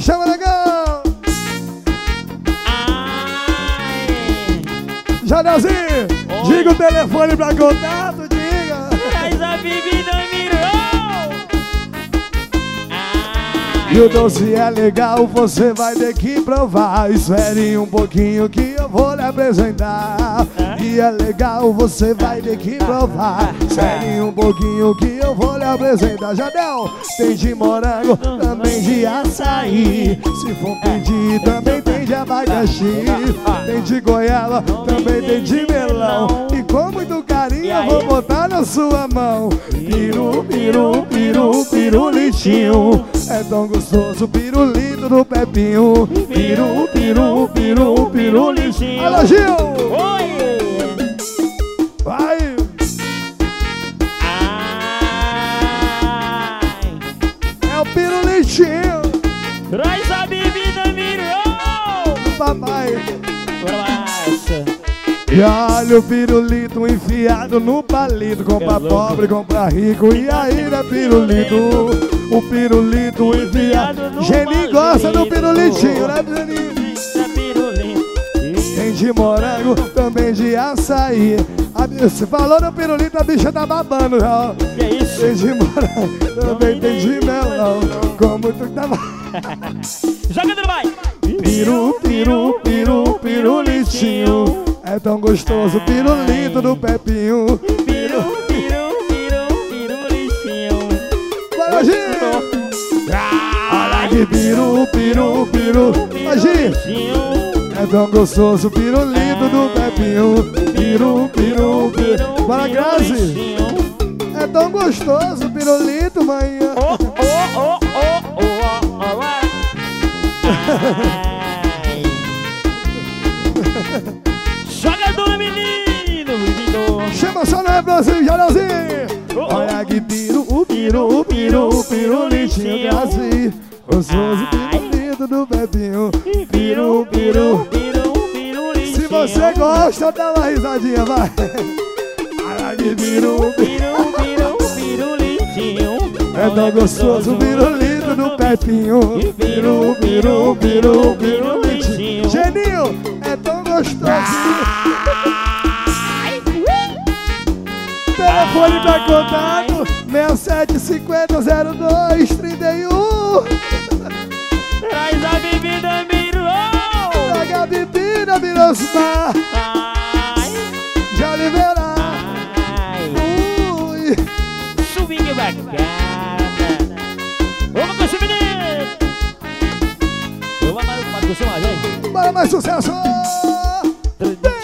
Chama legal. Janelzinho, diga o telefone pra contato, diga. Traz a bebida, mirou. E o doce é legal, você vai ter que provar. Espere um pouquinho que eu vou lhe apresentar. E é legal, você vai ter que provar. Espere um pouquinho que eu vou lhe apresentar. Janel, tem de morango, também de açaí. Se for pedir, também tem de abacaxi. Tem de goiaba, também tem de melão. E com muito carinho eu vou botar na sua mão. Piru, piru, piru, pirulitinho. É tão gostoso, pirulito do Pepinho. Piru, piru, piru, pirulitinho. Alô, Gil! Oi! Vai! É o pirulitinho. Traz a bebida, mirou. Papai. Nossa. E olha o pirulito enfiado no palito. Compra pobre, compra rico. E aí, né, pirulito? O pirulito enfiado no Geninho gosta do pirulitinho, né, Geninho? Tem de morango, também de açaí. Você falou no pirulito, a bicha tá babando já. Que é isso? Tem de morango, também tem de melão. Como tu tava. Joga dentro, vai! Piru, piru, piru, pirulitinho. É tão gostoso, pirulito do Pepinho. Piru, piru, piru, pirulitinho. Bora, Gi! Olha que piru, piru, piru. Vai, Gi! É tão gostoso, pirulito do Pepinho. Piru, piru, piru. Bora, Grazi! É tão gostoso, pirulito, manhã. Oh, oh, oh, oh, oh, oh, oh. Joga duro, menino! Chama só no refrãozinho, Janelzinho! Olha que piru, piru, piru, pirulitinho, Grazi. Gostoso, pirulito do Pepinho. Piru, piru. Se você gosta, dá uma risadinha, vai. Olha que piru, pirulitinho. é tão gostoso, pirulito do Pepinho. Piru, piru, piru, pirulitinho. Geninho, é tão gostoso. Telefone pra contato 67500231. Traz a bebida, mirou. Traga a bebida, Mirosmar de Oliveira. Ui. Swing bacana. Vamos com esse menino. Vamos curtir mais, hein? Bora, mais sucesso!